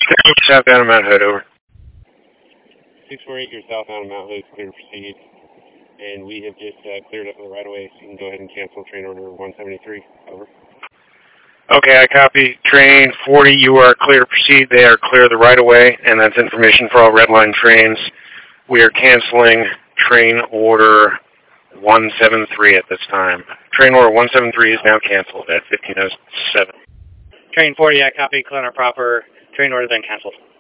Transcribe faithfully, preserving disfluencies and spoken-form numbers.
Southbound Mount Hood, over. six four eight, you're southbound Mount Hood, clear to proceed. And we have just uh, cleared up the right of way, so you can go ahead and cancel train order one seventy-three. Over. Okay, I copy. Train forty, you are clear to proceed. They are clear of the right of way, and that's information for all red line trains. We are canceling train order one seventy-three at this time. Train order one seventy-three is now canceled at fifteen oh seven. Train forty, I copy. Clear proper. Train order then canceled.